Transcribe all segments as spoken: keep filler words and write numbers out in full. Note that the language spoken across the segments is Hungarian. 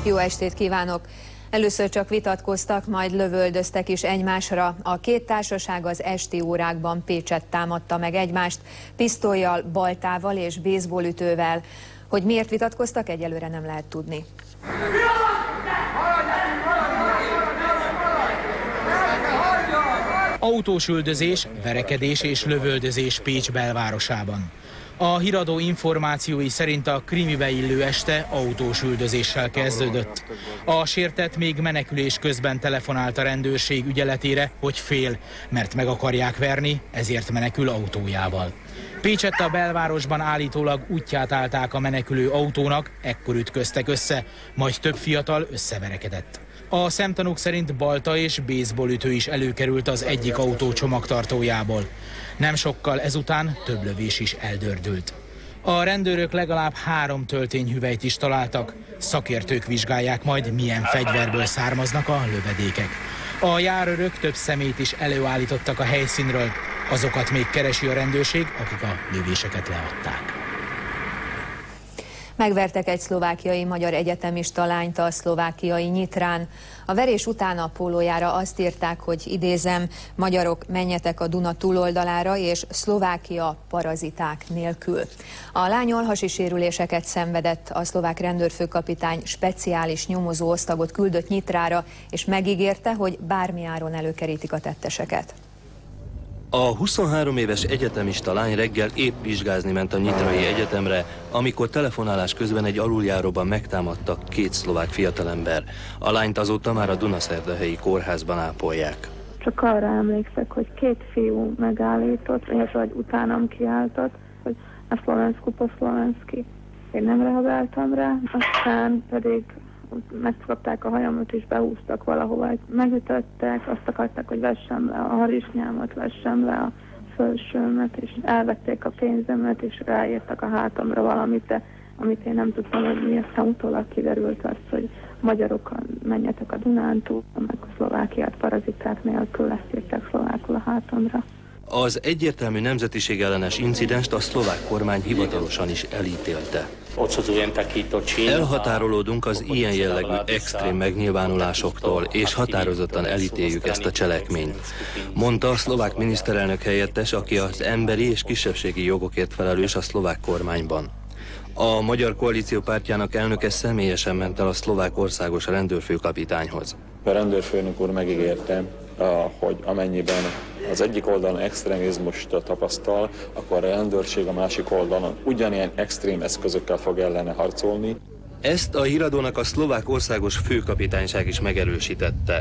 Jó estét kívánok! Először csak vitatkoztak, majd lövöldöztek is egymásra. A két társaság az esti órákban Pécset támadta meg egymást, pisztollyal, baltával és baseballütővel. Hogy miért vitatkoztak, egyelőre nem lehet tudni. Autós üldözés, verekedés és lövöldözés Pécs belvárosában. A híradó információi szerint a krimibe illő este autós üldözéssel kezdődött. A sértett még menekülés közben telefonált a rendőrség ügyeletére, hogy fél, mert meg akarják verni, ezért menekül autójával. Pécsett a belvárosban állítólag útját állták a menekülő autónak, ekkor ütköztek össze, majd több fiatal összeverekedett. A szemtanúk szerint balta és baseballütő is előkerült az egyik autó csomagtartójából. Nem sokkal ezután több lövés is eldördült. A rendőrök legalább három töltényhüvelyt is találtak. Szakértők vizsgálják majd, milyen fegyverből származnak a lövedékek. A járőrök több személyt is előállítottak a helyszínről. Azokat még keresi a rendőrség, akik a lövéseket leadták. Megvertek egy szlovákiai magyar egyetemista lányt a szlovákiai Nyitrán. A verés után a pólójára azt írták, hogy idézem, magyarok menjetek a Duna túloldalára és Szlovákia paraziták nélkül. A lány alhasi sérüléseket szenvedett, a szlovák rendőrfőkapitány speciális nyomozó osztagot küldött Nyitrára, és megígérte, hogy bármi áron előkerítik a tetteseket. A huszonhárom éves egyetemista lány reggel épp vizsgázni ment a Nyitrai Egyetemre, amikor telefonálás közben egy aluljáróban megtámadtak két szlovák fiatalember. A lányt azóta már a Dunaszerdahelyi kórházban ápolják. Csak arra emlékszek, hogy két fiú megállított, illetve hogy utánam kiáltott, hogy a Szlovensku po szlovenszki. Én nem reagáltam rá, aztán pedig megszakadták a hajamat és behúztak valahova, megütöttek, azt akarták, hogy vessem le a harisnyámat, vessem le a felsőmet, és elvették a pénzemet, és ráírtak a hátamra valamit, de amit én nem tudtam, hogy mi, aztán utólag kiderült az, hogy magyarokan menjetek a Dunántúl, meg a Szlovákiát paraziták nélkül, ezt írták szlovákul a hátamra. Az egyértelmű nemzetiség ellenes incidenst a szlovák kormány hivatalosan is elítélte. Elhatárolódunk az ilyen jellegű extrém megnyilvánulásoktól, és határozottan elítéljük ezt a cselekményt, mondta a szlovák miniszterelnök helyettes, aki az emberi és kisebbségi jogokért felelős a szlovák kormányban. A Magyar Koalíció pártjának elnöke személyesen ment el a szlovák országos rendőrfőkapitányhoz. A rendőrfőnök úr megígérte, hogy amennyiben az egyik oldalon extrémizmust tapasztal, akkor a rendőrség a másik oldalon ugyanilyen extrém eszközökkel fog ellene harcolni. Ezt a híradónak a szlovák országos főkapitányság is megerősítette.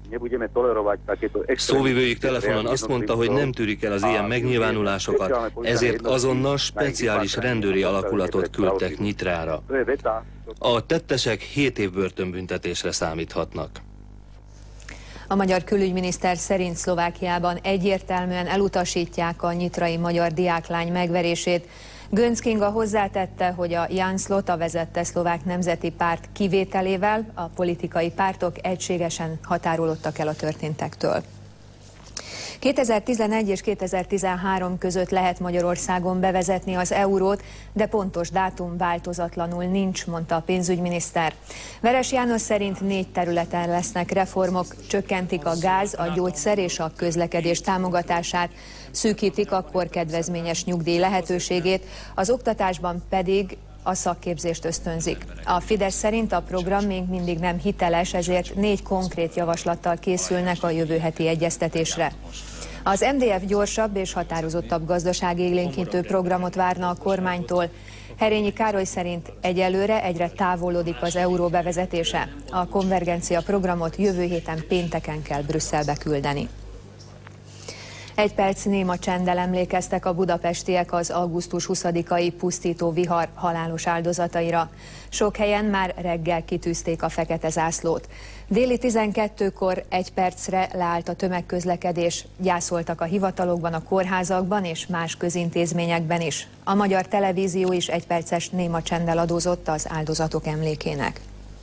Szóvivőjük telefonon azt mondta, hogy nem tűrik el az ilyen megnyilvánulásokat, ezért azonnal speciális rendőri alakulatot küldtek Nyitrára. A tettesek hét év börtönbüntetésre számíthatnak. A magyar külügyminiszter szerint Szlovákiában egyértelműen elutasítják a nyitrai magyar diáklány megverését. Göncz Kinga hozzátette, hogy a Jan Slota vezette szlovák nemzeti párt kivételével a politikai pártok egységesen határolódtak el a történtektől. kétezer-tizenegy és kétezer-tizenhárom között lehet Magyarországon bevezetni az eurót, de pontos dátum változatlanul nincs, mondta a pénzügyminiszter. Veres János szerint négy területen lesznek reformok, csökkentik a gáz, a gyógyszer és a közlekedés támogatását, szűkítik a korkedvezményes nyugdíj lehetőségét, az oktatásban pedig a szakképzést ösztönzik. A Fidesz szerint a program még mindig nem hiteles, ezért négy konkrét javaslattal készülnek a jövő heti egyeztetésre. Az em dé ef gyorsabb és határozottabb gazdaságélénkítő programot várna a kormánytól. Herényi Károly szerint egyelőre egyre távolodik az euró bevezetése. A konvergencia programot jövő héten pénteken kell Brüsszelbe küldeni. Egy perc néma csenddel emlékeztek a budapestiek az augusztus huszadikai pusztító vihar halálos áldozataira. Sok helyen már reggel kitűzték a fekete zászlót. Déli tizenkettőkor egy percre leállt a tömegközlekedés, gyászoltak a hivatalokban, a kórházakban és más közintézményekben is. A Magyar Televízió is egy perces néma csenddel adózott az áldozatok emlékének.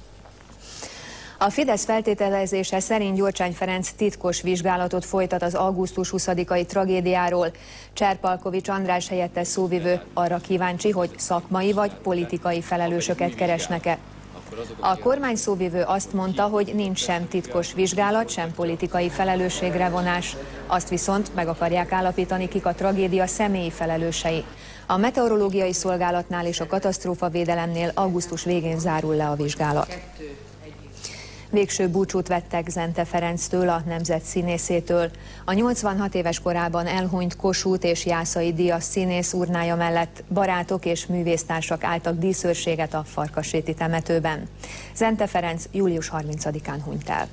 A Fidesz feltételezése szerint Gyurcsány Ferenc titkos vizsgálatot folytat az augusztus huszadikai tragédiáról. Cserpalkovics András helyettes szóvivő arra kíváncsi, hogy szakmai vagy politikai felelősöket keresnek-e. A kormány szóvivő azt mondta, hogy nincs sem titkos vizsgálat, sem politikai felelősségre vonás. Azt viszont meg akarják állapítani, kik a tragédia személyi felelősei. A meteorológiai szolgálatnál és a katasztrófavédelemnél augusztus végén zárul le a vizsgálat. Végső búcsút vettek Zente Ferenctől, a nemzet színészétől. A nyolcvanhat éves korában elhunyt Kossuth és Jászai Díjas színész urnája mellett barátok és művésztársak álltak díszőrséget a Farkasréti temetőben. Zente Ferenc július harmincadikán hunyt el.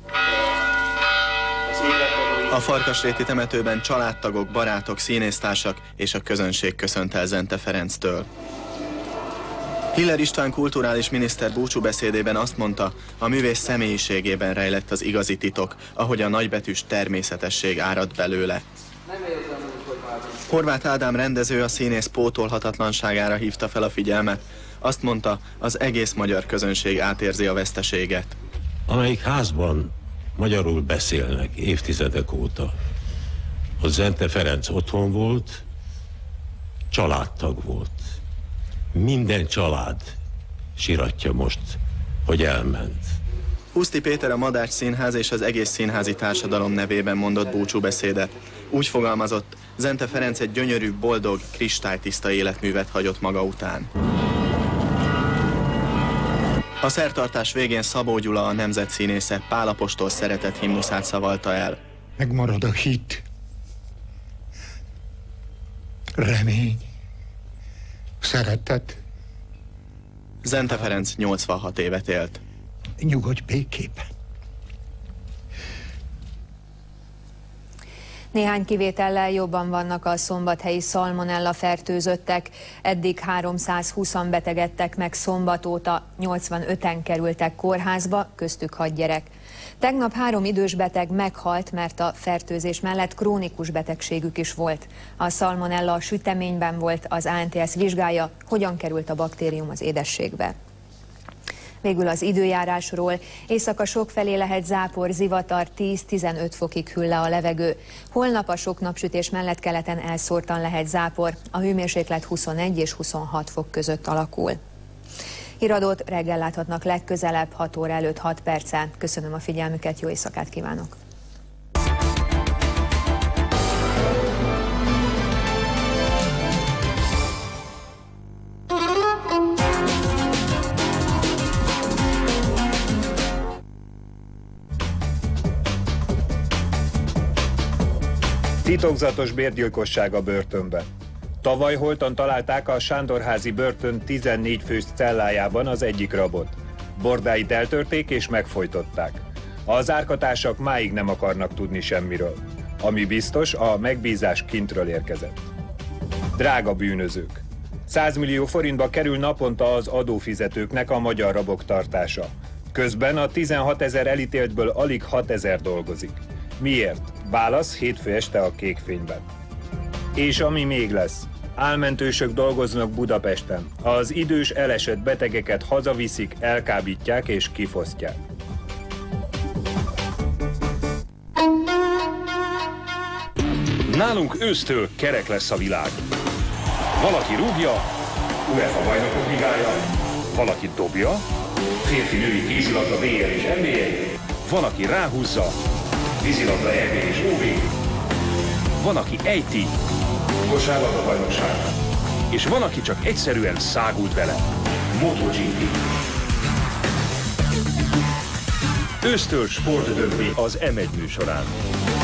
A Farkasréti temetőben családtagok, barátok, színésztársak és a közönség köszönt el Zente Ferenctől. Hiller István kulturális miniszter búcsúbeszédében azt mondta, a művész személyiségében rejlett az igazi titok, ahogy a nagybetűs természetesség árad belőle. Horváth Ádám rendező a színész pótolhatatlanságára hívta fel a figyelmet. Azt mondta, az egész magyar közönség átérzi a veszteséget. Amelyik házban magyarul beszélnek évtizedek óta, ott Zente Ferenc otthon volt, családtag volt. Minden család siratja most, hogy elment. Huszti Péter a Madách Színház és az egész színházi társadalom nevében mondott búcsúbeszédet. Úgy fogalmazott, Zente Ferenc egy gyönyörű, boldog, kristálytiszta életművet hagyott maga után. A szertartás végén Szabó Gyula, a nemzet színésze, Pál apostol szeretett himnuszát szavalta el. Megmarad a hit, remény, szeretet. Zente Ferenc nyolcvanhat évet élt. Nyugodj békében. Néhány kivétellel jobban vannak a szombathelyi szalmonella fertőzöttek. Eddig háromszázhúszan betegedtek meg szombat óta, nyolcvanöten kerültek kórházba, köztük hat gyerek. Tegnap három idős beteg meghalt, mert a fertőzés mellett krónikus betegségük is volt. A szalmonella a süteményben volt, az á en té es vizsgálja, hogyan került a baktérium az édességbe. Végül az időjárásról. Éjszaka sokfelé lehet zápor, zivatar, tíz-tizenöt fokig hűl le a levegő. Holnap a sok napsütés mellett keleten elszórtan lehet zápor. A hőmérséklet huszonegy és huszonhat fok között alakul. Híradót reggel láthatnak legközelebb, hat óra előtt hat perccel. Köszönöm a figyelmüket, jó éjszakát kívánok! Titokzatos bérgyilkosság a börtönben. Tavaly holtan találták a Sándorházi börtön tizennégy fős cellájában az egyik rabot. Bordáit eltörték és megfojtották. Az árkatársak máig nem akarnak tudni semmiről. Ami biztos, a megbízás kintről érkezett. Drága bűnözők. száz millió forintba kerül naponta az adófizetőknek a magyar rabok tartása. Közben a tizenhatezer elítéltből alig hatezer dolgozik. Miért? Válasz hétfő este a Kékfényben. És ami még lesz. Álmentősök dolgoznak Budapesten. Az idős elesett betegeket hazaviszik, elkábítják és kifosztják. Nálunk ősztől kerek lesz a világ. Valaki rúgja, UEFA bajnokok ligája, valaki dobja, férfi-női kézilabda bé el és en bé egy, van, aki ráhúzza, vízilabda é bé és ó vé, van, aki ejti, kosárlabda bajnokság, és van, aki csak egyszerűen szágult vele, MotoGP. Ősztől sportdöntő az em egy műsorán.